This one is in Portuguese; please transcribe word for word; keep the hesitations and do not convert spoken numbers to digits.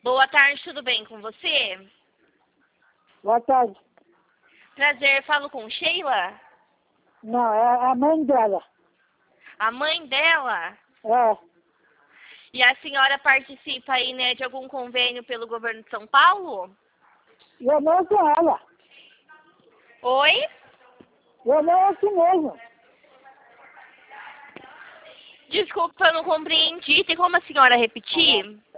Boa tarde, tudo bem com você? Boa tarde. Prazer, falo com Sheila? Não, é a mãe dela. A mãe dela? É. E a senhora participa aí, né, de algum convênio pelo governo de São Paulo? Eu não com ela. Oi? Eu não aqui mesmo. Desculpa, eu não compreendi. Tem como a senhora repetir?